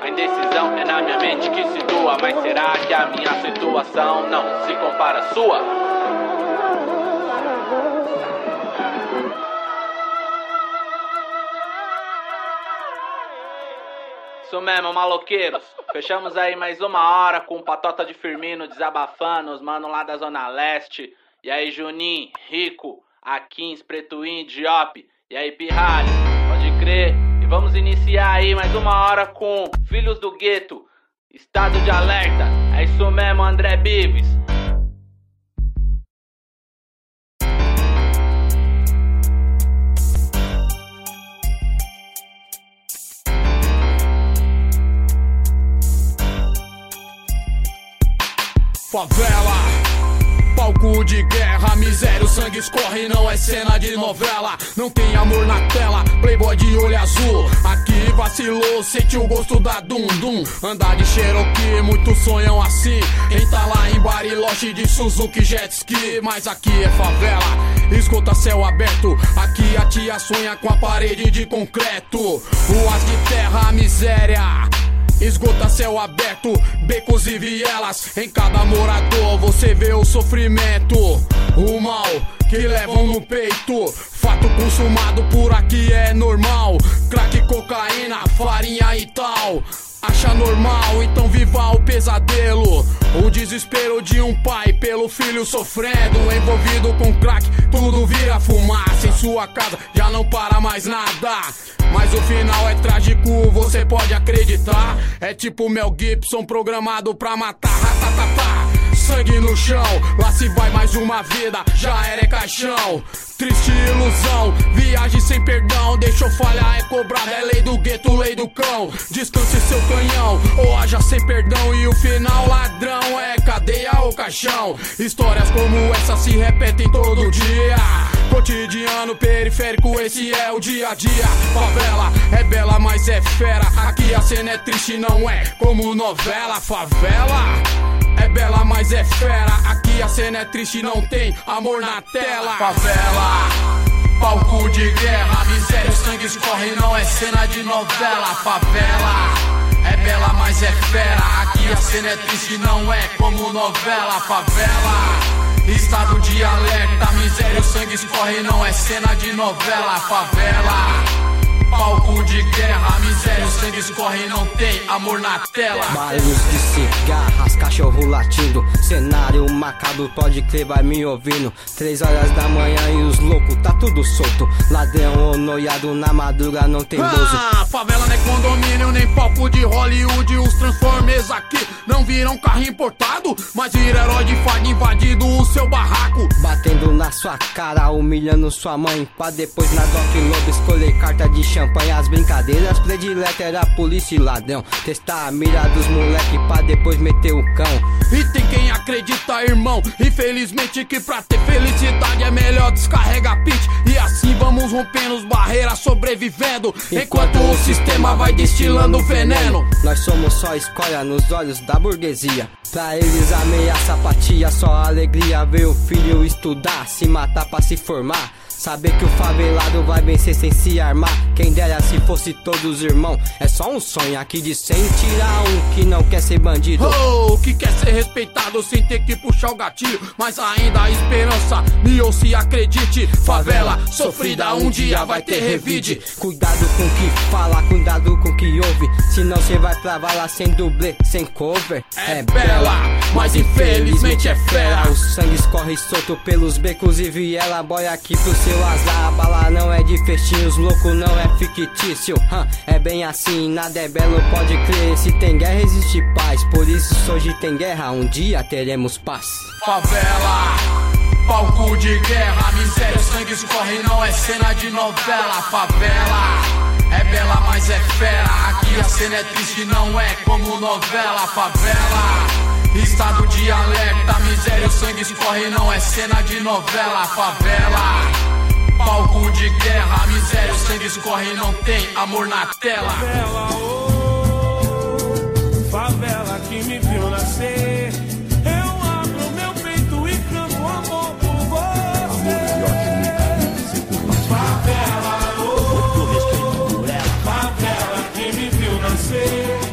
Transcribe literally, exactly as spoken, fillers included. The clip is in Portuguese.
A indecisão é na minha mente que se doa, mas será que a minha situação não se compara à sua? Isso mesmo, maloqueiros. Fechamos aí mais uma hora com o Patota de Firmino desabafando, os mano lá da Zona Leste. E aí, Juninho, Rico, Aquins, Pretuim, Diop. E aí, Pirralho, pode crer. E vamos iniciar aí mais uma hora com Filhos do Gueto, Estado de Alerta. É isso mesmo, André Bives. Favela, palco de guerra, miséria, o sangue escorre, não é cena de novela. Não tem amor na tela, playboy de olho azul. Aqui vacilou, sente o gosto da dum-dum. Andar de Cherokee, muitos sonham assim. Quem tá lá em Bariloche de Suzuki Jet Ski. Mas aqui é favela, escuta céu aberto. Aqui a tia sonha com a parede de concreto. Ruas de terra, miséria, esgota céu aberto, becos e vielas. Em cada morador você vê o sofrimento, o mal que levam no peito. Fato consumado por aqui é normal. Crack, cocaína, farinha e tal. Acha normal, então viva o pesadelo. O desespero de um pai pelo filho sofrendo. Envolvido com crack, tudo vira fumaça. Em sua casa já não para mais nada. Mas o final é trágico, você pode acreditar. É tipo Mel Gibson programado pra matar. Ratatatá, sangue no chão, lá se vai mais uma vida. Já era é caixão, triste ilusão. Viagem sem perdão, deixou falhar, é cobrada. É lei do gueto, lei do cão. Descanse seu canhão, ou haja sem perdão. E o final ladrão é cadeia ou caixão. Histórias como essa se repetem todo dia. Cotidiano periférico, esse é o dia a dia. Favela é bela, mas é fera. Aqui a cena é triste, não é como novela. Favela é bela, mas é fera. Aqui a cena é triste, não tem amor na tela. Favela, palco de guerra, miséria, o sangue escorre, não é cena de novela. Favela é bela, mas é fera. Aqui a cena é triste, não é como novela. Favela, estado de alerta, miséria, o sangue escorre, não é cena de novela. Favela, palco de guerra, miséria, o sangue escorre, não tem amor na tela. Barulhos de cigarras, cachorro latindo, cenário macabro, pode crer, vai me ouvindo. Três horas da manhã e os loucos tá tudo solto. Ladrão ou noiado na madruga não tem bozo. Ah, favela não é condomínio, nem palco de Hollywood. Os Transformers aqui não viram carro importado, mas viram herói de farda invadindo o seu barraco. Batendo na sua cara, humilhando sua mãe, pra depois na Doc Lobo escolher carta de champanhe. As brincadeiras prediletas era polícia e ladrão. Testar a mira dos moleque pra depois meter o cão. E tem quem acredita, irmão, infelizmente, que pra ter felicidade é melhor descarregar pitch. E assim vamos rompendo as barreiras, sobrevivendo, enquanto o sistema vai destilando veneno. Nós somos só escolha nos olhos da burguesia. Pra eles a meia sapatia, só alegria. Ver o filho estudar, se matar pra se formar. Saber que o favelado vai vencer sem se armar. Quem dera se fosse todos irmão. É só um sonho aqui de cem tirar um que não quer ser bandido. Oh, que quer ser respeitado sem ter que puxar o gatilho. Mas ainda há esperança, me ouça e acredite. Favela sofrida um dia vai ter revide. Cuidado com o que fala, cuidado com o que ouve. Senão cê vai pra vala sem dublê, sem cover. É, é bela, mas infelizmente é fera. O sangue escorre solto pelos becos e viela. Boy aqui pro seu azar, a bala não é de festinhos, louco não é fictício. hum, É bem assim, nada é belo, pode crer. Se tem guerra existe paz, por isso se hoje tem guerra, um dia teremos paz. Favela, palco de guerra, miséria, o sangue escorre, não é cena de novela. Favela é bela, mas é fera. Aqui a cena é triste, não é como novela. Favela, estado de alerta, miséria, o sangue escorre, não é cena de novela. Favela, palco de guerra, miséria, o sangue escorre, não tem amor na tela. Favela, oh, favela que me viu nascer. Eu abro meu peito e canto amor por você. Favela, oh, favela que me viu nascer.